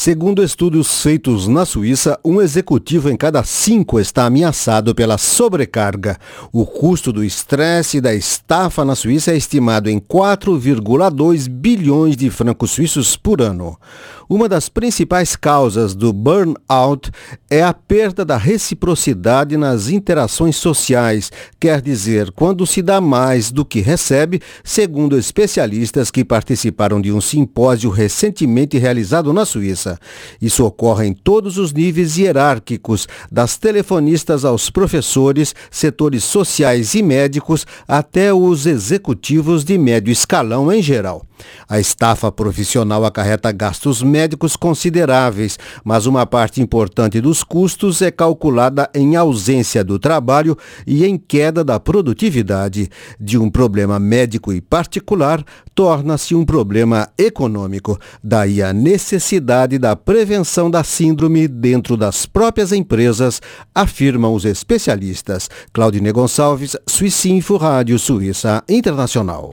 Segundo estudos feitos na Suíça, um executivo em cada 5 está ameaçado pela sobrecarga. O custo do estresse e da estafa na Suíça é estimado em 4,2 bilhões de francos suíços por ano. Uma das principais causas do burnout é a perda da reciprocidade nas interações sociais, quer dizer, quando se dá mais do que recebe, segundo especialistas que participaram de um simpósio recentemente realizado na Suíça. Isso ocorre em todos os níveis hierárquicos, das telefonistas aos professores, setores sociais e médicos, até os executivos de médio escalão em geral. A estafa profissional acarreta gastos médicos consideráveis, mas uma parte importante dos custos é calculada em ausência do trabalho e em queda da produtividade. De um problema médico e particular, torna-se um problema econômico. Daí a necessidade da prevenção da síndrome dentro das próprias empresas, afirmam os especialistas. Claudine Gonçalves, Suíça Info, Rádio Suíça Internacional.